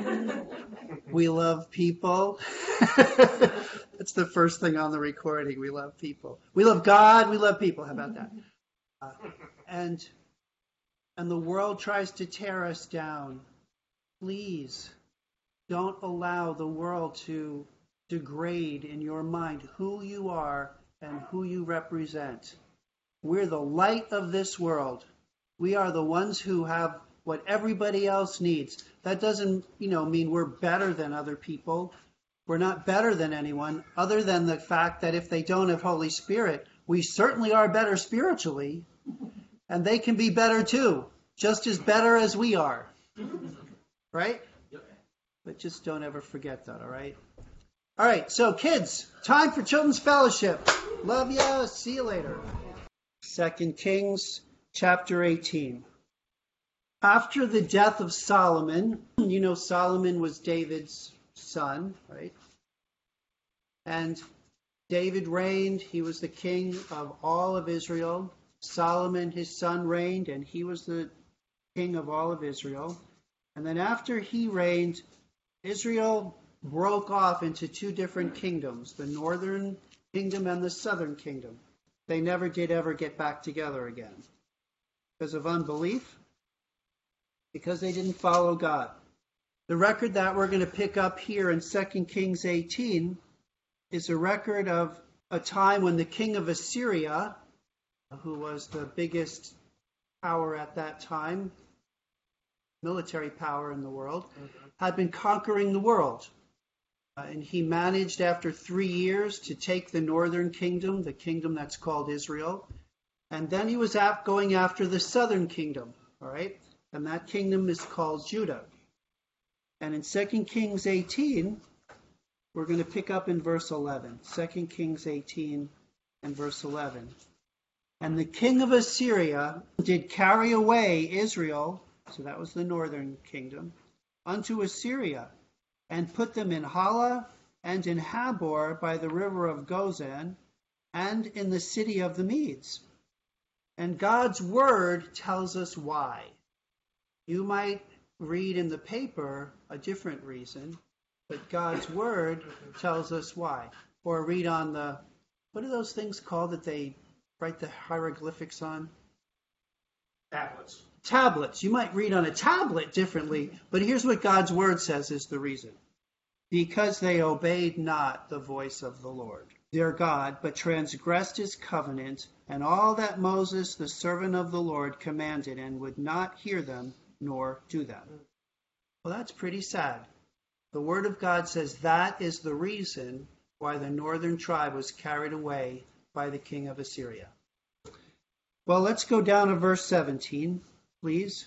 We love people. That's the first thing on the recording. We love people. We love God. We love people. How about that? And the world tries to tear us down. Please don't allow the world to degrade in your mind who you are and who you represent. We're the light of this world. We are the ones who have what everybody else needs. That doesn't, mean we're better than other people. We're not better than anyone, other than the fact that if they don't have Holy Spirit, we certainly are better spiritually, and they can be better too, just as better as we are. Right? But just don't ever forget that, all right? All right, so kids, time for Children's Fellowship. Love ya. See you later. 2 Kings chapter 18. After the death of Solomon, Solomon was David's son, right? And David reigned. He was the king of all of Israel. Solomon, his son, reigned, and he was the king of all of Israel. And then after he reigned, Israel broke off into two different kingdoms, the northern kingdom and the southern kingdom. They never did ever get back together again. Because of unbelief, because they didn't follow God. The record that we're going to pick up here in 2 Kings 18 is a record of a time when the king of Assyria, who was the biggest power at that time, military power in the world, had been conquering the world. And he managed after 3 years to take the northern kingdom, the kingdom that's called Israel. And then he was going after the southern kingdom, all right? And that kingdom is called Judah. And in 2 Kings 18, we're going to pick up in verse 11. 2 Kings 18 and verse 11. And the king of Assyria did carry away Israel, so that was the northern kingdom, unto Assyria, and put them in Hala and in Habor by the river of Gozan, and in the city of the Medes. And God's word tells us why. You might read in the paper a different reason, but God's word tells us why. Or read on what are those things called that they write the hieroglyphics on? Tablets. You might read on a tablet differently, but here's what God's word says is the reason. Because they obeyed not the voice of the Lord, their God, but transgressed his covenant, and all that Moses, the servant of the Lord, commanded, and would not hear them, nor do them. Well, that's pretty sad. The word of God says that is the reason why the northern tribe was carried away by the king of Assyria. Well, let's go down to verse 17, please.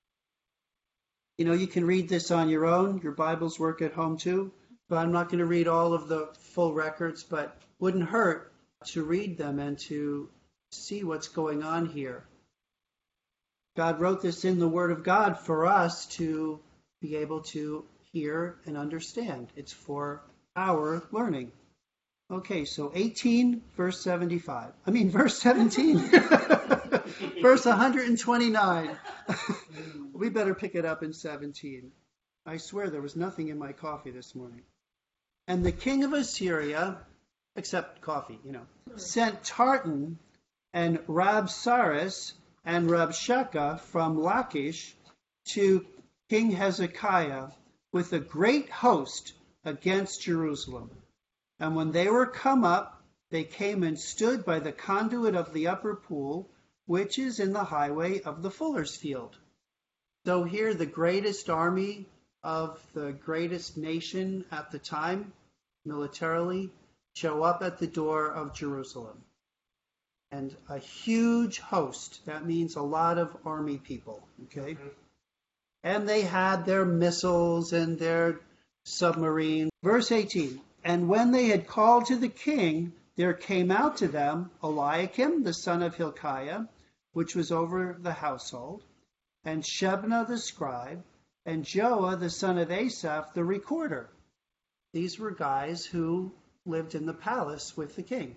You can read this on your own. Your Bibles work at home too. But I'm not going to read all of the full records, but wouldn't hurt to read them and to see what's going on here. God wrote this in the Word of God for us to be able to hear and understand. It's for our learning. Okay, so 18, verse 75. Verse 17. Verse 129. We better pick it up in 17. I swear there was nothing in my coffee this morning. And the king of Assyria, except coffee, sent Tartan and Rabsaris and Rabshakeh from Lachish to King Hezekiah with a great host against Jerusalem. And when they were come up, they came and stood by the conduit of the upper pool, which is in the highway of the fuller's field. So here the greatest army of the greatest nation at the time, militarily, show up at the door of Jerusalem. And a huge host, that means a lot of army people, okay? And they had their missiles and their submarines. Verse 18, and when they had called to the king, there came out to them Eliakim, the son of Hilkiah, which was over the household, and Shebna the scribe, and Joah the son of Asaph the recorder. These were guys who lived in the palace with the king.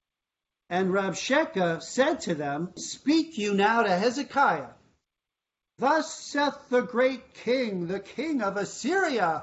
And Rabshakeh said to them, speak you now to Hezekiah. Thus saith the great king, the king of Assyria.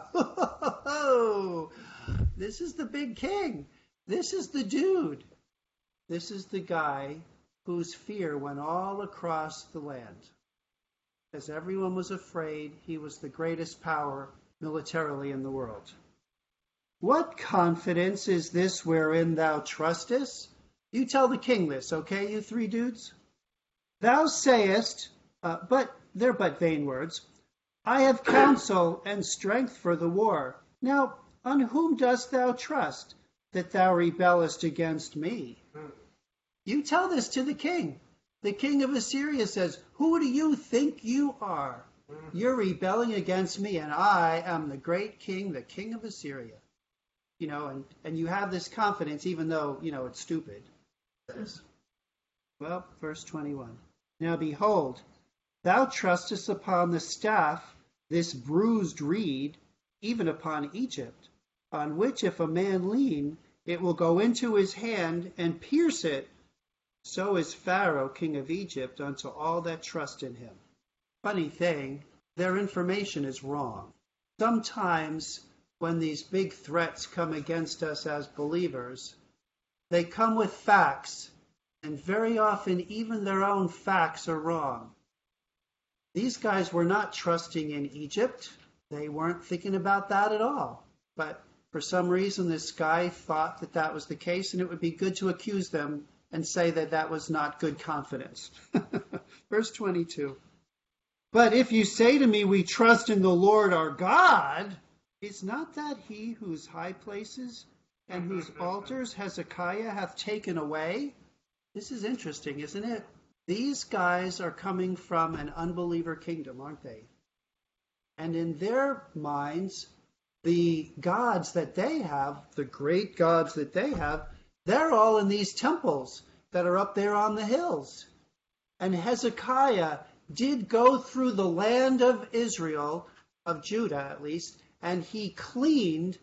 This is the big king. This is the dude. This is the guy whose fear went all across the land. As everyone was afraid, he was the greatest power militarily in the world. What confidence is this wherein thou trustest? You tell the king this, okay, you three dudes? Thou sayest, but they're but vain words, I have counsel and strength for the war. Now, on whom dost thou trust, that thou rebellest against me? You tell this to the king. The king of Assyria says, who do you think you are? You're rebelling against me, and I am the great king, the king of Assyria. And you have this confidence, even though, it's stupid. Well, verse 21. Now behold, thou trustest upon the staff, this bruised reed, even upon Egypt, on which if a man lean, it will go into his hand and pierce it. So is Pharaoh, king of Egypt, unto all that trust in him. Funny thing, their information is wrong. Sometimes when these big threats come against us as believers, they come with facts, and very often even their own facts are wrong. These guys were not trusting in Egypt. They weren't thinking about that at all. But for some reason, this guy thought that that was the case, and it would be good to accuse them and say that that was not good confidence. Verse 22. But if you say to me, we trust in the Lord our God, is not that he whose high places and whose altars Hezekiah hath taken away? This is interesting, isn't it? These guys are coming from an unbeliever kingdom, aren't they? And in their minds, the gods that they have, the great gods that they have, they're all in these temples that are up there on the hills. And Hezekiah did go through the land of Israel, of Judah at least, and he cleansed,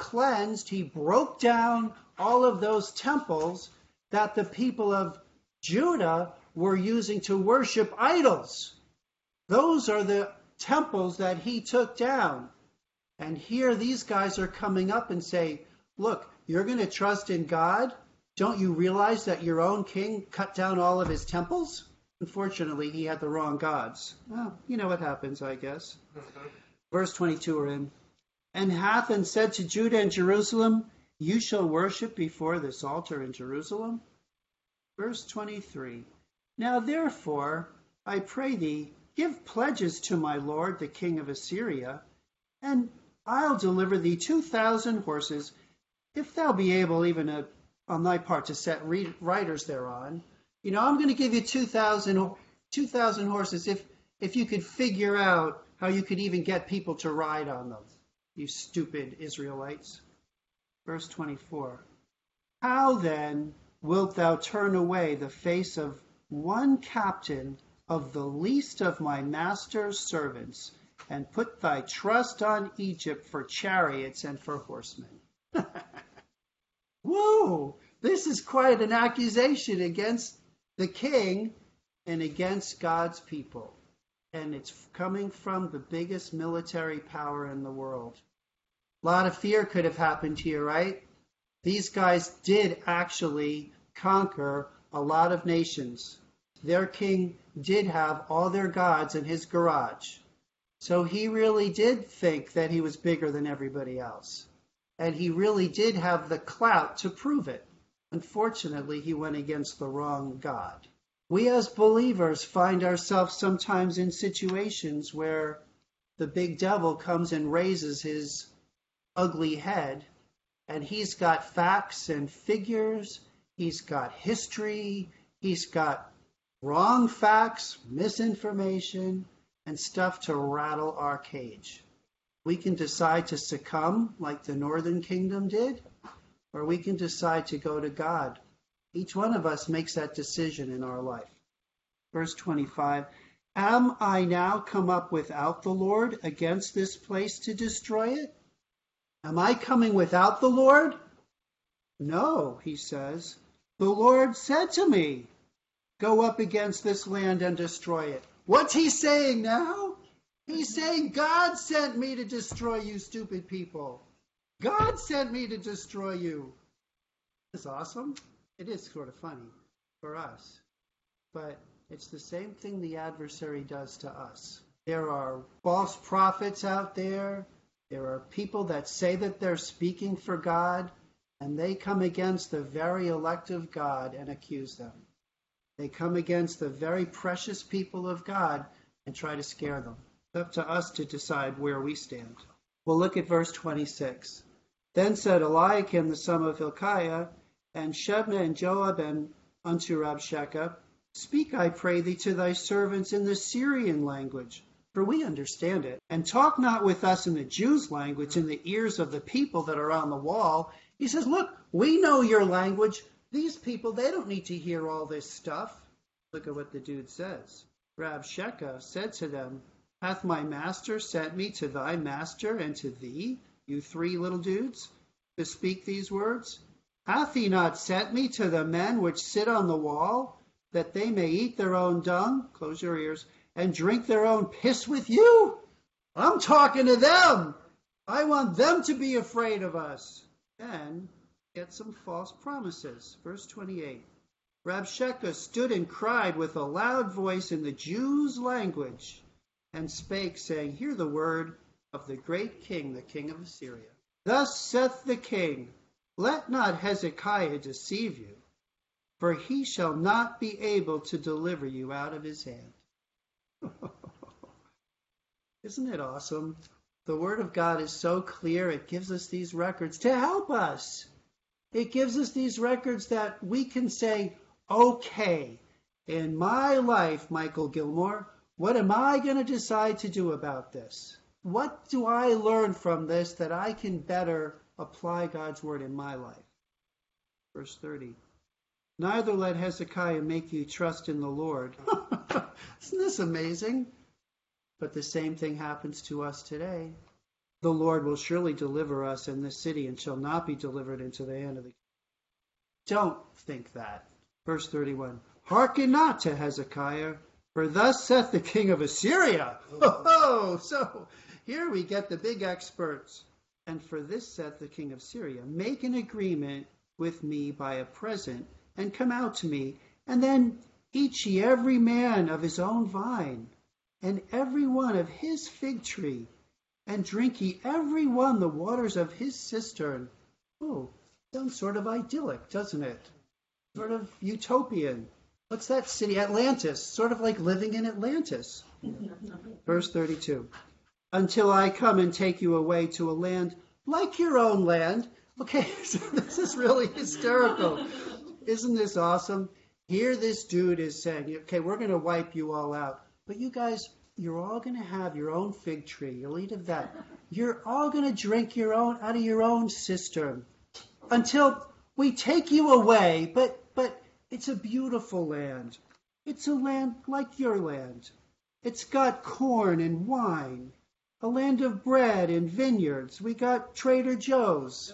he broke down all of those temples that the people of Judah were using to worship idols. Those are the temples that he took down. And here these guys are coming up and say, look, you're going to trust in God? Don't you realize that your own king cut down all of his temples? Unfortunately, he had the wrong gods. Well, you know what happens, I guess. Verse 22 we're in. And hath and said to Judah and Jerusalem, you shall worship before this altar in Jerusalem. Verse 23. Now therefore, I pray thee, give pledges to my lord, the king of Assyria, and I'll deliver thee 2,000 horses, if thou be able even on thy part to set riders thereon. I'm going to give you 2,000 horses if you could figure out how you could even get people to ride on them, you stupid Israelites. Verse 24. How then wilt thou turn away the face of one captain of the least of my master's servants, and put thy trust on Egypt for chariots and for horsemen? Whoa! This is quite an accusation against the king and against God's people. And it's coming from the biggest military power in the world. A lot of fear could have happened here, right? These guys did actually conquer a lot of nations. Their king did have all their gods in his garage. So he really did think that he was bigger than everybody else. And he really did have the clout to prove it. Unfortunately, he went against the wrong God. We as believers find ourselves sometimes in situations where the big devil comes and raises his ugly head, and he's got facts and figures, he's got history, he's got wrong facts, misinformation, and stuff to rattle our cage. We can decide to succumb like the northern kingdom did, or we can decide to go to God. Each one of us makes that decision in our life. Verse 25, am I now come up without the Lord against this place to destroy it? Am I coming without the Lord? No, he says. The Lord said to me, go up against this land and destroy it. What's he saying now? He's saying, God sent me to destroy you, stupid people. God sent me to destroy you. It's awesome. It is sort of funny for us. But it's the same thing the adversary does to us. There are false prophets out there. There are people that say that they're speaking for God, and they come against the very elect of God and accuse them. They come against the very precious people of God and try to scare them. It's up to us to decide where we stand. We'll look at verse 26. Then said Eliakim the son of Hilkiah, and Shebna and Joab and unto Rabshakeh, Speak, I pray thee, to thy servants in the Syrian language, for we understand it. And talk not with us in the Jews' language in the ears of the people that are on the wall. He says, look, we know your language. These people, they don't need to hear all this stuff. Look at what the dude says. Rabshakeh said to them, Hath my master sent me to thy master and to thee, you three little dudes, to speak these words? Hath he not sent me to the men which sit on the wall, that they may eat their own dung, close your ears, and drink their own piss with you? I'm talking to them. I want them to be afraid of us. Then get some false promises. Verse 28. Rabshakeh stood and cried with a loud voice in the Jews' language, and spake, saying, Hear the word of the great king, the king of Assyria. Thus saith the king, Let not Hezekiah deceive you, for he shall not be able to deliver you out of his hand. Isn't it awesome? The word of God is so clear. It gives us these records to help us. It gives us these records that we can say, okay, in my life, Michael Gilmore, what am I going to decide to do about this? What do I learn from this that I can better apply God's word in my life? Verse 30. Neither let Hezekiah make you trust in the Lord. Isn't this amazing? But the same thing happens to us today. The Lord will surely deliver us in this city and shall not be delivered into the hand of the king. Don't think that. Verse 31. Hearken not to Hezekiah, for thus saith the king of Assyria. Oh, so here we get the big experts. And for this saith the king of Syria, make an agreement with me by a present, and come out to me, and then eat ye every man of his own vine, and every one of his fig tree, and drink ye every one the waters of his cistern. Oh, sounds sort of idyllic, doesn't it? Sort of utopian. What's that city? Atlantis. Sort of like living in Atlantis. Verse 32. Until I come and take you away to a land like your own land. Okay, so this is really hysterical. Isn't this awesome? Here this dude is saying, okay, we're going to wipe you all out. But you guys, you're all going to have your own fig tree. You'll eat of that. You're all going to drink your own out of your own cistern until we take you away. But it's a beautiful land. It's a land like your land. It's got corn and wine, a land of bread and vineyards. We got Trader Joe's,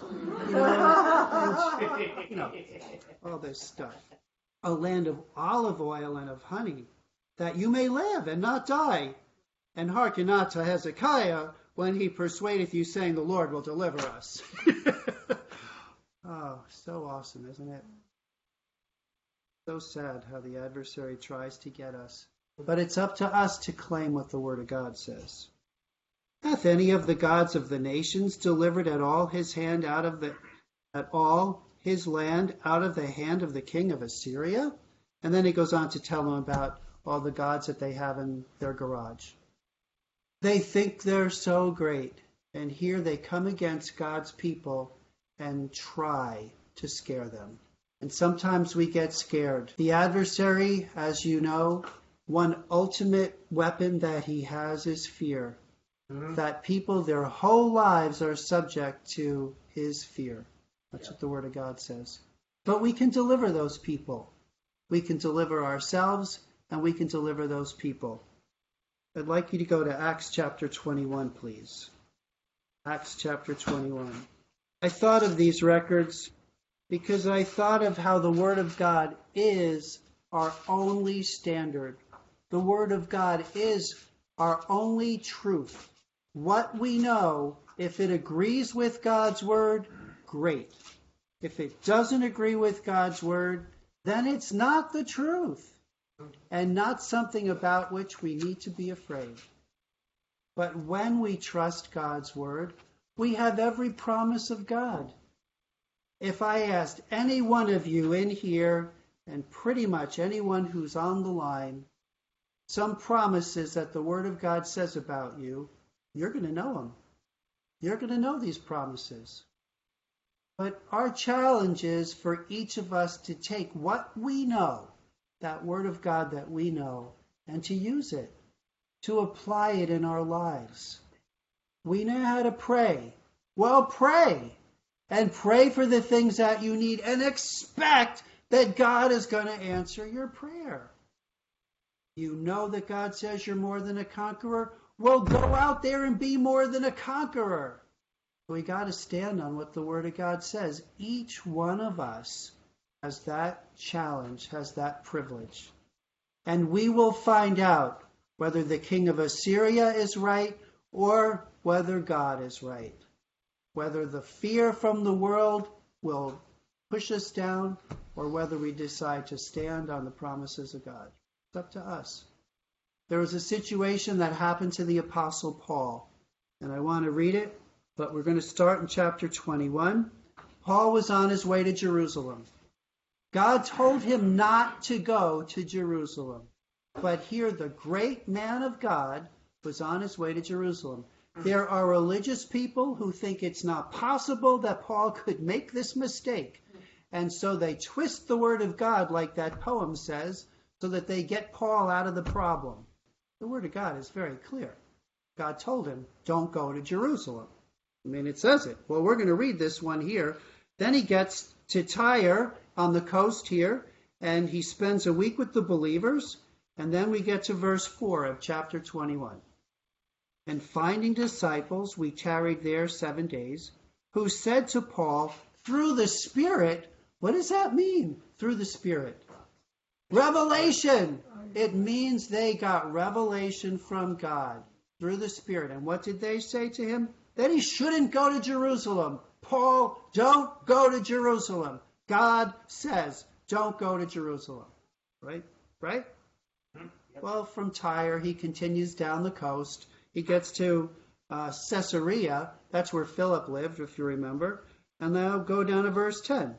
all this stuff. A land of olive oil and of honey, that you may live and not die. And hearken not to Hezekiah when he persuadeth you, saying, the Lord will deliver us. Oh, so awesome, isn't it? So sad how the adversary tries to get us. But it's up to us to claim what the Word of God says. Hath any of the gods of the nations delivered at all his land out of the hand of the king of Assyria? And then he goes on to tell them about all the gods that they have in their garage. They think they're so great, and here they come against God's people and try to scare them. And sometimes we get scared. The adversary, as you know, one ultimate weapon that he has is fear. That people, their whole lives are subject to his fear. That's what the Word of God says. But we can deliver those people. We can deliver ourselves, and we can deliver those people. I'd like you to go to Acts chapter 21, please. Acts chapter 21. I thought of these records because I thought of how the Word of God is our only standard. The Word of God is our only truth. What we know, if it agrees with God's Word, great. If it doesn't agree with God's Word, then it's not the truth and not something about which we need to be afraid. But when we trust God's Word, we have every promise of God. If I asked any one of you in here, and pretty much anyone who's on the line, some promises that the Word of God says about you, you're going to know them. You're going to know these promises. But our challenge is for each of us to take what we know, that Word of God that we know, and to use it, to apply it in our lives. We know how to pray. Well, pray. And pray for the things that you need and expect that God is going to answer your prayer. You know that God says you're more than a conqueror? Well, go out there and be more than a conqueror. We got to stand on what the Word of God says. Each one of us has that challenge, has that privilege. And we will find out whether the king of Assyria is right or whether God is right. Whether the fear from the world will push us down or whether we decide to stand on the promises of God. It's up to us. There was a situation that happened to the Apostle Paul, and I want to read it, but we're going to start in chapter 21. Paul was on his way to Jerusalem. God told him not to go to Jerusalem, but here the great man of God was on his way to Jerusalem. There are religious people who think it's not possible that Paul could make this mistake. And so they twist the Word of God, like that poem says, so that they get Paul out of the problem. The Word of God is very clear. God told him, don't go to Jerusalem. I mean, it says it. Well, we're going to read this one here. Then he gets to Tyre on the coast here, and he spends a week with the believers. And then we get to verse 4 of chapter 21. And finding disciples, we tarried there 7 days, who said to Paul, through the Spirit, what does that mean, through the Spirit? Revelation. It means they got revelation from God through the Spirit. And what did they say to him? That he shouldn't go to Jerusalem. Paul, don't go to Jerusalem. God says, don't go to Jerusalem. Right? Right? Well, from Tyre, he continues down the coast. He gets to Caesarea. That's where Philip lived, if you remember. And now go down to verse 10.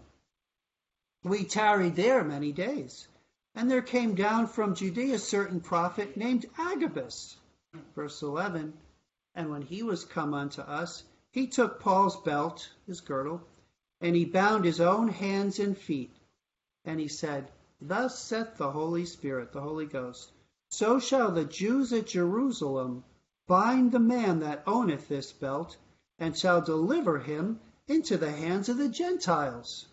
We tarried there many days. And there came down from Judea a certain prophet named Agabus. Verse 11. And when he was come unto us, he took Paul's belt, his girdle, and he bound his own hands and feet. And he said, thus saith the Holy Spirit, the Holy Ghost, so shall the Jews at Jerusalem bind the man that owneth this belt, and shall deliver him into the hands of the Gentiles.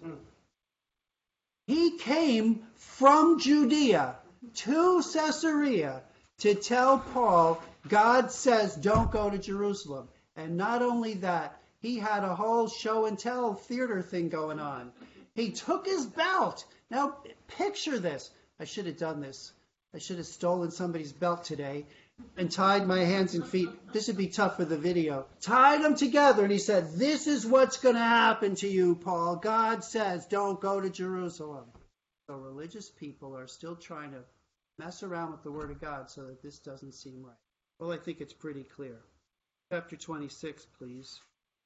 He came from Judea to Caesarea to tell Paul, God says don't go to Jerusalem. And not only that, he had a whole show and tell theater thing going on. He took his belt. Now picture this. I should have done this. I should have stolen somebody's belt today and tied my hands and feet. This would be tough for the video. Tied them together, and he said, this is what's going to happen to you, Paul. God says, don't go to Jerusalem. So religious people are still trying to mess around with the Word of God so that this doesn't seem right. Well, I think it's pretty clear. Chapter 26, please.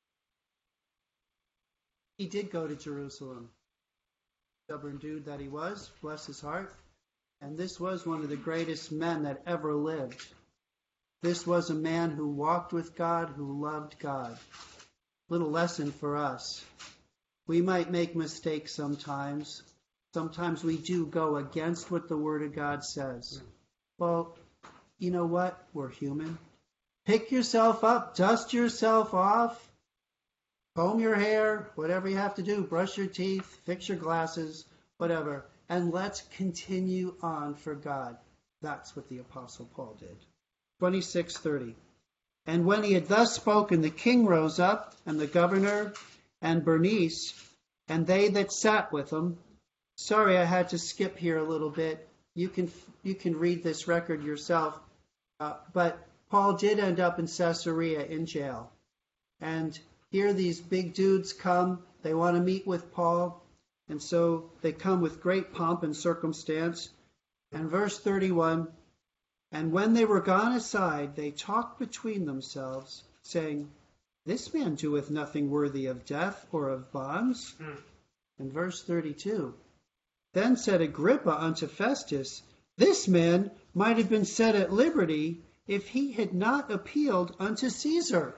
He did go to Jerusalem. Stubborn dude that he was, bless his heart. And this was one of the greatest men that ever lived. This was a man who walked with God, who loved God. Little lesson for us. We might make mistakes sometimes. Sometimes we do go against what the Word of God says. Well, you know what? We're human. Pick yourself up, dust yourself off, comb your hair, whatever you have to do, brush your teeth, fix your glasses, whatever. And let's continue on for God. That's what the Apostle Paul did. 26:30. And when he had thus spoken, the king rose up, and the governor, and Bernice, and they that sat with him. Sorry, I had to skip here a little bit. You can read this record yourself. But Paul did end up in Caesarea in jail. And here these big dudes come. They want to meet with Paul. And so they come with great pomp and circumstance. And verse 31, and when they were gone aside, they talked between themselves, saying, this man doeth nothing worthy of death or of bonds. And verse 32, then said Agrippa unto Festus, this man might have been set at liberty if he had not appealed unto Caesar.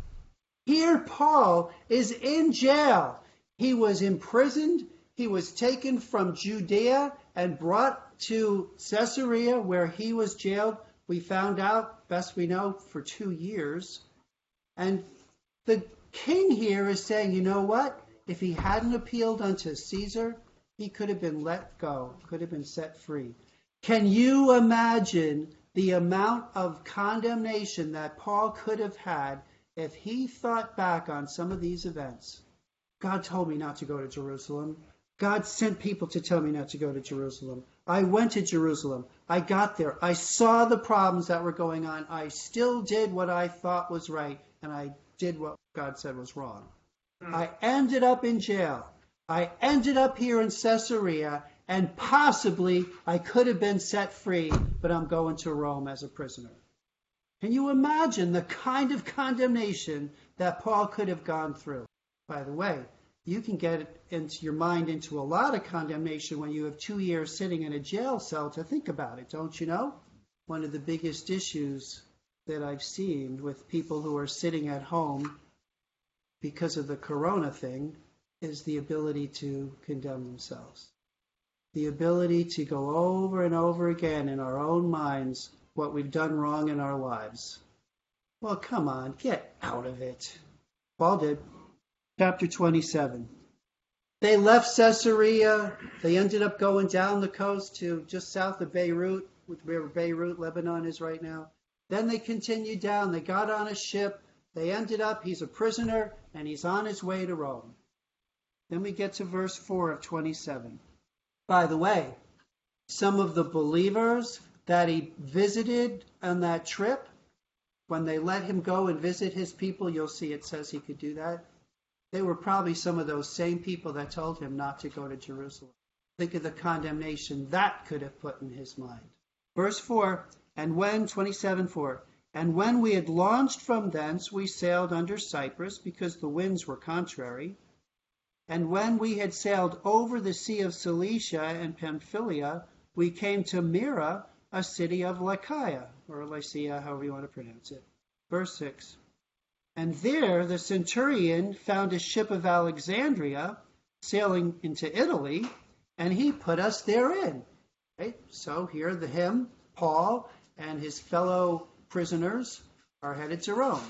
Here Paul is in jail. He was imprisoned. He was taken from Judea and brought to Caesarea where he was jailed. We found out, best we know, for 2 years. And the king here is saying, you know what? If he hadn't appealed unto Caesar, he could have been let go, could have been set free. Can you imagine the amount of condemnation that Paul could have had if he thought back on some of these events? God told me not to go to Jerusalem. God sent people to tell me not to go to Jerusalem. I went to Jerusalem. I got there. I saw the problems that were going on. I still did what I thought was right, and I did what God said was wrong. I ended up in jail. I ended up here in Caesarea, and possibly I could have been set free, but I'm going to Rome as a prisoner. Can you imagine the kind of condemnation that Paul could have gone through? By the way, you can get it into your mind into a lot of condemnation when you have 2 years sitting in a jail cell to think about it, don't you know? One of the biggest issues that I've seen with people who are sitting at home because of the corona thing is the ability to condemn themselves. The ability to go over and over again in our own minds what we've done wrong in our lives. Well, come on, get out of it. Paul did. Chapter 27. They left Caesarea. They ended up going down the coast to just south of Beirut, where Beirut, Lebanon is right now. Then they continued down. They got on a ship. They ended up, he's a prisoner, and he's on his way to Rome. Then we get to verse 4 of 27. By the way, some of the believers that he visited on that trip, when they let him go and visit his people, you'll see it says he could do that. They were probably some of those same people that told him not to go to Jerusalem. Think of the condemnation that could have put in his mind. Verse 4, and when, 27:4, and when we had launched from thence, we sailed under Cyprus, because the winds were contrary. And when we had sailed over the sea of Cilicia and Pamphylia, we came to Myra, a city of Lycia, or Lycia, however you want to pronounce it. Verse 6. And there the centurion found a ship of Alexandria sailing into Italy, and he put us therein. Right? So here him, Paul, and his fellow prisoners are headed to Rome.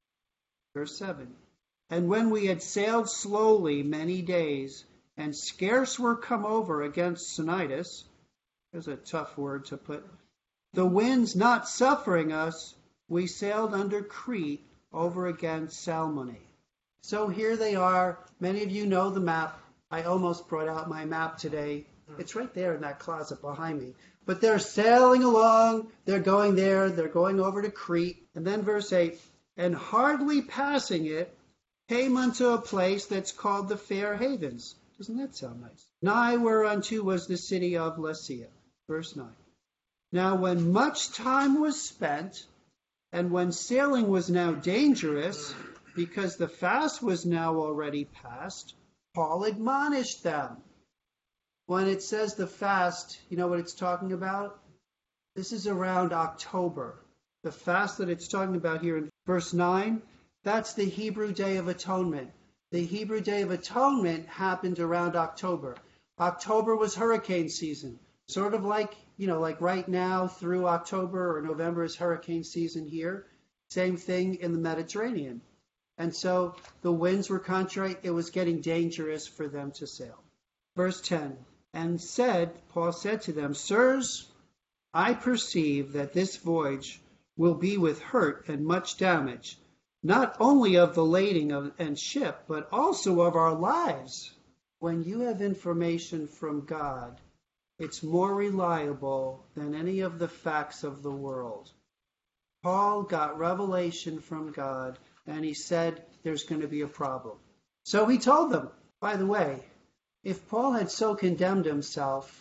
Verse 7. And when we had sailed slowly many days, and scarce were come over against Cnidus, there's a tough word to put, the winds not suffering us, we sailed under Crete over against Salmone. So here they are. Many of you know the map. I almost brought out my map today. It's right there in that closet behind me. But they're sailing along. They're going there. They're going over to Crete. And then verse 8, and hardly passing it, came unto a place that's called the Fair Havens. Doesn't that sound nice? Nigh whereunto was the city of Lycia. Verse 9. Now when much time was spent, and when sailing was now dangerous, because the fast was now already past, Paul admonished them. When it says the fast, you know what it's talking about? This is around October. The fast that it's talking about here in verse 9, that's the Hebrew Day of Atonement. The Hebrew Day of Atonement happened around October. October was hurricane season. Sort of like, like right now through October or November is hurricane season here. Same thing in the Mediterranean. And so the winds were contrary. It was getting dangerous for them to sail. Verse 10, and Paul said to them, Sirs, I perceive that this voyage will be with hurt and much damage, not only of the lading and ship, but also of our lives. When you have information from God, It's more reliable than any of the facts of the world. Paul got revelation from God, and he said there's going to be a problem. So he told them, by the way, if Paul had so condemned himself,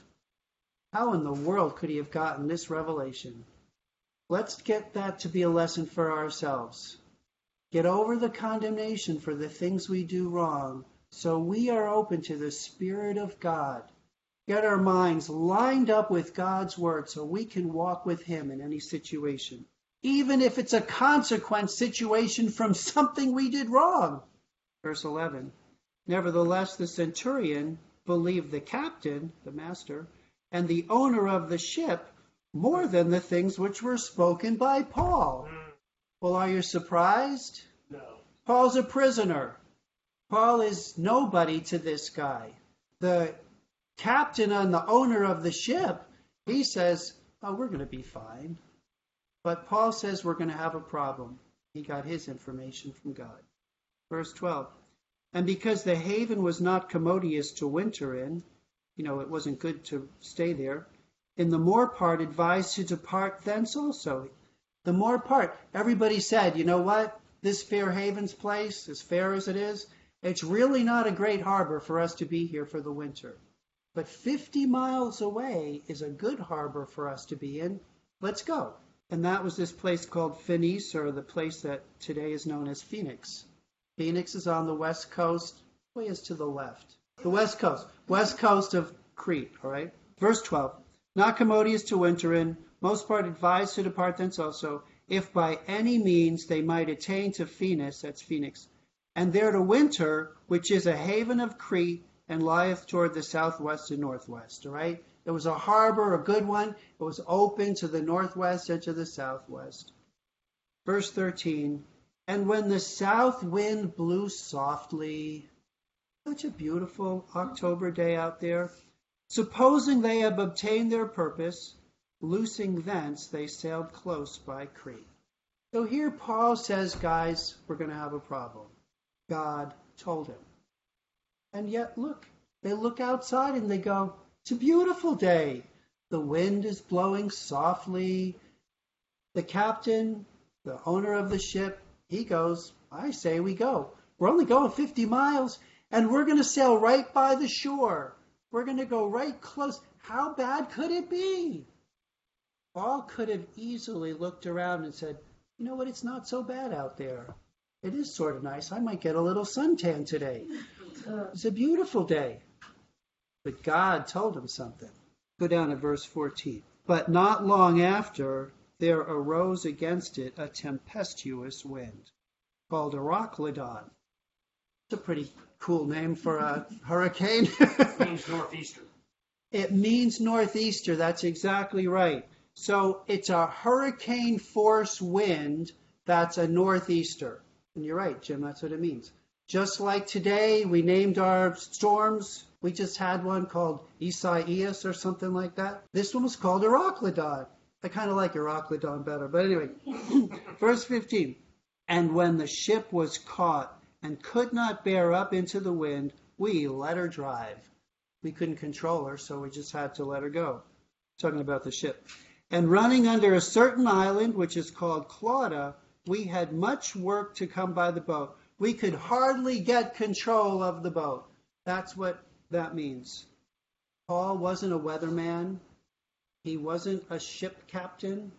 how in the world could he have gotten this revelation? Let's get that to be a lesson for ourselves. Get over the condemnation for the things we do wrong, so we are open to the Spirit of God. Get our minds lined up with God's Word so we can walk with Him in any situation, even if it's a consequence situation from something we did wrong. Verse 11, nevertheless, the centurion believed the captain, the master, and the owner of the ship more than the things which were spoken by Paul. Well, are you surprised? No. Paul's a prisoner. Paul is nobody to this guy. The captain and the owner of the ship, he says, oh, we're going to be fine. But Paul says we're going to have a problem. He got his information from God. Verse 12, and because the haven was not commodious to winter in, it wasn't good to stay there, in the more part advised to depart thence also. The more part, everybody said, you know what, this Fair Havens place, as fair as it is, it's really not a great harbor for us to be here for the winter. But 50 miles away is a good harbor for us to be in. Let's go. And that was this place called Phoenice, or the place that today is known as Phoenix. Phoenix is on the west coast, way is to the left. The west coast of Crete, all right? Verse 12, not commodious to winter in, most part advised to depart thence also, if by any means they might attain to Phoenix, that's Phoenix, and there to winter, which is a haven of Crete, and lieth toward the southwest and northwest, all right? It was a harbor, a good one. It was open to the northwest and to the southwest. Verse 13, and when the south wind blew softly, such a beautiful October day out there, supposing they have obtained their purpose, loosing thence, they sailed close by Crete. So here Paul says, guys, we're going to have a problem. God told him. And yet, look, they look outside and they go, it's a beautiful day. The wind is blowing softly. The captain, the owner of the ship, he goes, I say we go. We're only going 50 miles, and we're going to sail right by the shore. We're going to go right close. How bad could it be? Paul could have easily looked around and said, you know what, it's not so bad out there. It is sort of nice. I might get a little suntan today. It's a beautiful day. But God told him something. Go down to verse 14. But not long after, there arose against it a tempestuous wind, called Euroclydon. It's a pretty cool name for a hurricane. It means northeaster. It means northeaster, that's exactly right. So it's a hurricane force wind that's a northeaster. And you're right, Jim, that's what it means. Just like today, we named our storms. We just had one called Isaias or something like that. This one was called Euroclydon. I kind of like Euroclydon better. But anyway, verse 15. And when the ship was caught and could not bear up into the wind, we let her drive. We couldn't control her, so we just had to let her go. Talking about the ship. And running under a certain island, which is called Clauda, we had much work to come by the boat. We could hardly get control of the boat. That's what that means. Paul wasn't a weatherman. He wasn't a ship captain.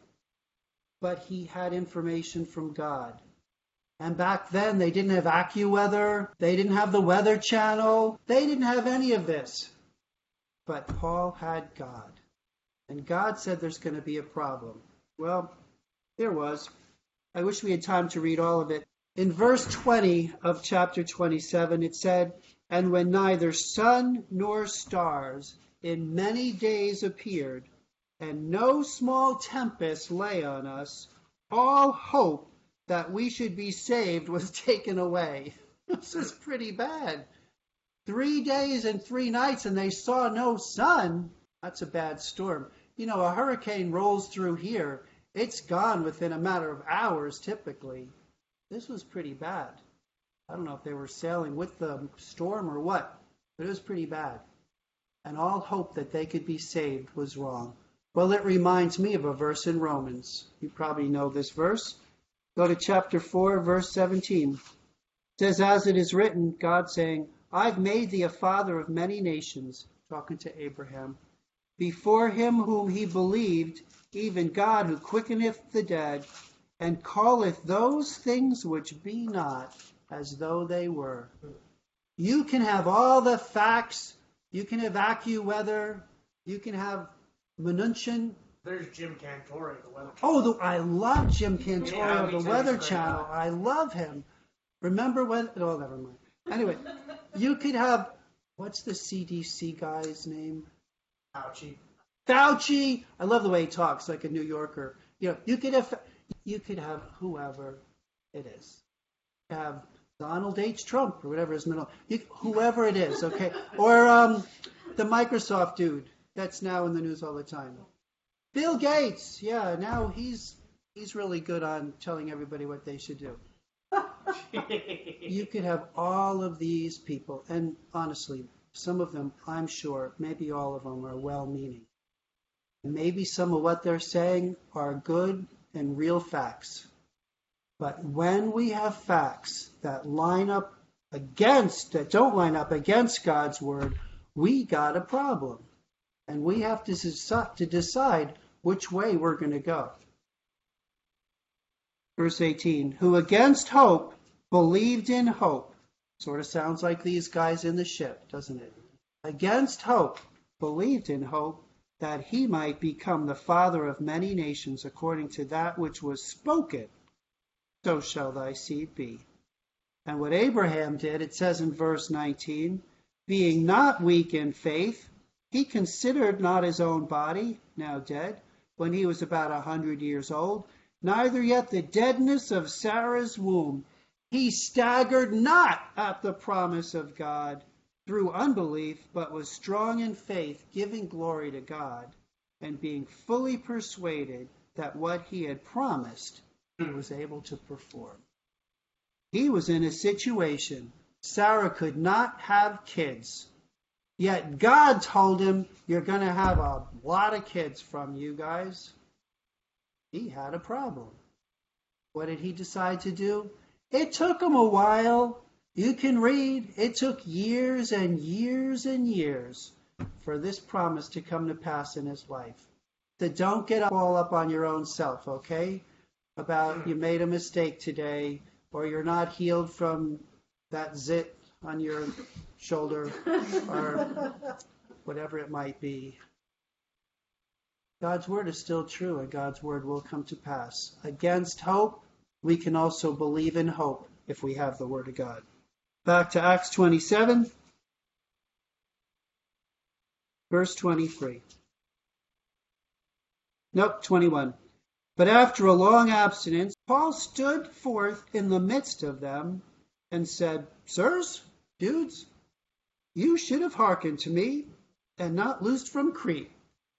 But he had information from God. And back then, they didn't have AccuWeather. They didn't have the Weather Channel. They didn't have any of this. But Paul had God. And God said there's going to be a problem. Well, there was. I wish we had time to read all of it. In verse 20 of chapter 27, it said, and when neither sun nor stars in many days appeared, and no small tempest lay on us, all hope that we should be saved was taken away. This is pretty bad. 3 days and 3 nights and they saw no sun. That's a bad storm. You know, a hurricane rolls through here. It's gone within a matter of hours typically. This was pretty bad. I don't know if they were sailing with the storm or what, but it was pretty bad. and all hope that they could be saved was wrong. Well, it reminds me of a verse in Romans. You probably know this verse. Go to chapter 4, verse 17. It says, as it is written, God saying, I've made thee a father of many nations, talking to Abraham, before him whom he believed, even God who quickeneth the dead, and calleth those things which be not as though they were. You can have all the facts. You can have AccuWeather. You can have Mnuchin. There's Jim Cantore, the Weather Channel. Oh, I love Jim Cantore Yeah, of the me too. Weather He's a great Channel. guy. I love him. Remember when? Oh, never mind. Anyway, you could have, what's the CDC guy's name? Fauci. I love the way he talks, like a New Yorker. You know, you could have whoever it is. You could have Donald H. Trump or whatever his middle. Whoever it is, okay. Or the Microsoft dude that's now in the news all the time. Bill Gates. Yeah, now he's really good on telling everybody what they should do. You could have all of these people, and honestly, some of them, I'm sure, maybe all of them are well-meaning. Maybe some of what they're saying are good and real facts. But when we have facts that don't line up against God's word, we got a problem. And we have to decide which way we're going to go. Verse 18, who against hope believed in hope. Sort of sounds like these guys in the ship, doesn't it? Against hope believed in hope, that he might become the father of many nations according to that which was spoken. So shall thy seed be. And what Abraham did, it says in verse 19, being not weak in faith, he considered not his own body, now dead, when he was about 100 years old, neither yet the deadness of Sarah's womb. He staggered not at the promise of God through unbelief, but was strong in faith, giving glory to God, and being fully persuaded that what he had promised, he was able to perform. He was in a situation Sarah could not have kids, yet God told him, you're going to have a lot of kids from you guys. He had a problem. What did he decide to do? It took him a while. You can read. It took years and years and years for this promise to come to pass in his life. So don't get all up on your own self, okay? About you made a mistake today, or you're not healed from that zit on your shoulder, or whatever it might be. God's word is still true, and God's word will come to pass. Against hope, we can also believe in hope if we have the word of God. Back to Acts 27, verse 23. Nope, 21. But after a long abstinence, Paul stood forth in the midst of them and said, sirs, dudes, you should have hearkened to me and not loosed from Crete.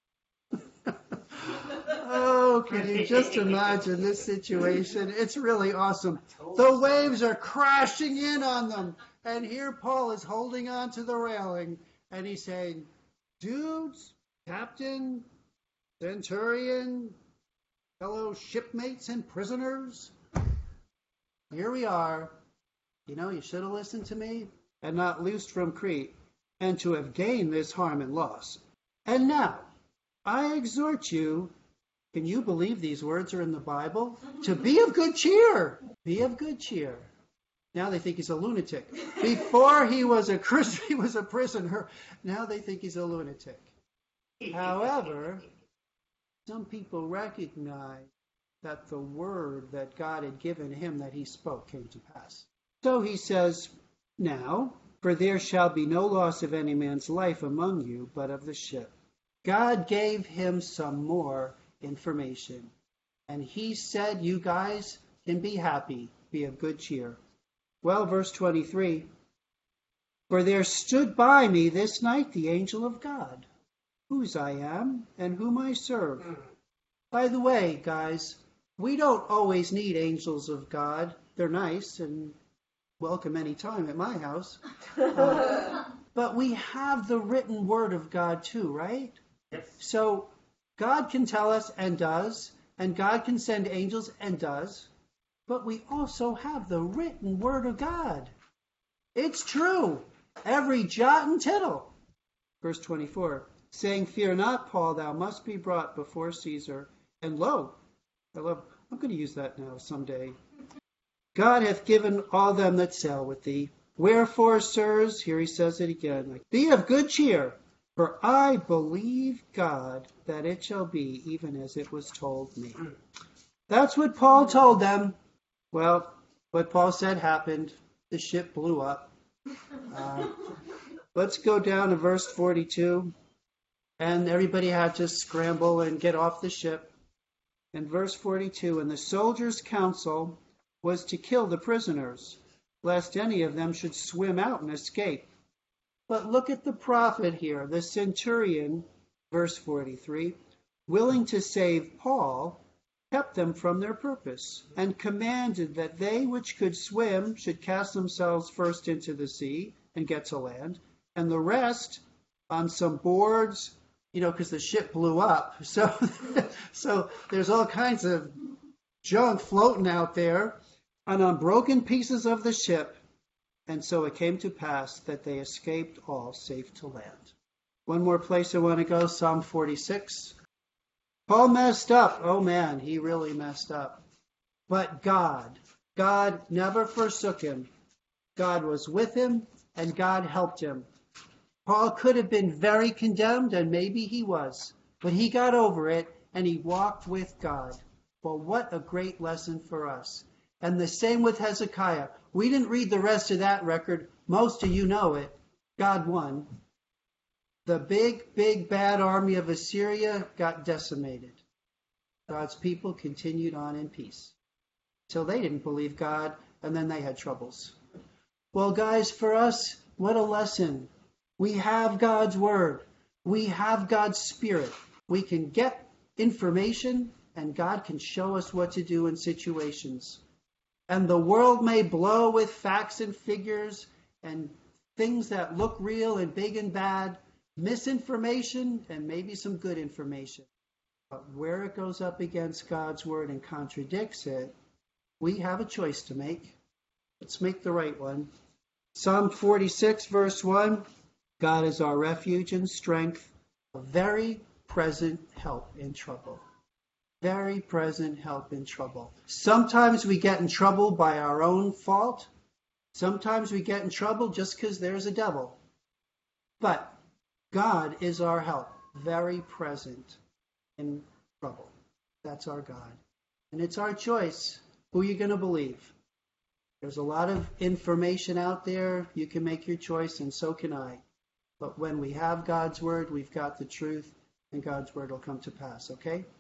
Oh, can you just imagine this situation? It's really awesome. The waves are crashing in on them. And here Paul is holding on to the railing. And he's saying, dudes, captain, centurion, fellow shipmates and prisoners, here we are. You know, you should have listened to me and not loosed from Crete, and to have gained this harm and loss. And now, I exhort you, can you believe these words are in the Bible? To be of good cheer. Be of good cheer. Now they think he's a lunatic. Before he was a Christian, he was a prisoner. Now they think he's a lunatic. However, some people recognize that the word that God had given him that he spoke came to pass. So he says, now, for there shall be no loss of any man's life among you, but of the ship. God gave him some more information. And he said, you guys can be happy, be of good cheer. Well, verse 23, for there stood by me this night the angel of God, whose I am and whom I serve. By the way, guys, we don't always need angels of God. They're nice and welcome any time at my house. But But we have the written word of God too, right? Yes. So God can tell us and does, and God can send angels and does, but we also have the written word of God. It's true. Every jot and tittle. Verse 24, saying, fear not, Paul, thou must be brought before Caesar. And lo, I'm going to use that now someday. God hath given all them that sail with thee. Wherefore, sirs, here he says it again, be of good cheer, for I believe God that it shall be even as it was told me. That's what Paul told them. Well, what Paul said happened. The ship blew up. Let's go down to verse 42. And everybody had to scramble and get off the ship. In verse 42, and the soldiers' counsel was to kill the prisoners, lest any of them should swim out and escape. But look at the prophet here, the centurion, verse 43, willing to save Paul, kept them from their purpose, and commanded that they which could swim should cast themselves first into the sea and get to land, and the rest on some boards, because the ship blew up. So there's all kinds of junk floating out there, and on broken pieces of the ship. And so it came to pass that they escaped all safe to land. One more place I want to go, Psalm 46. Paul messed up. Oh man, he really messed up. But God never forsook him. God was with him, and God helped him. Paul could have been very condemned, and maybe he was, but he got over it, and he walked with God. Well, what a great lesson for us. And the same with Hezekiah. We didn't read the rest of that record. Most of you know it. God won. The big, big, bad army of Assyria got decimated. God's people continued on in peace. Till they didn't believe God, and then they had troubles. Well, guys, for us, what a lesson. We have God's word. We have God's spirit. We can get information, and God can show us what to do in situations. And the world may blow with facts and figures and things that look real and big and bad, misinformation and maybe some good information. But where it goes up against God's word and contradicts it, we have a choice to make. Let's make the right one. Psalm 46, verse 1, God is our refuge and strength, a very present help in trouble. Very present help in trouble. Sometimes we get in trouble by our own fault. Sometimes we get in trouble just because there's a devil. But God is our help, very present in trouble. That's our God. And it's our choice. Who are you going to believe? There's a lot of information out there. You can make your choice, and so can I. But when we have God's word, we've got the truth, and God's word will come to pass, okay?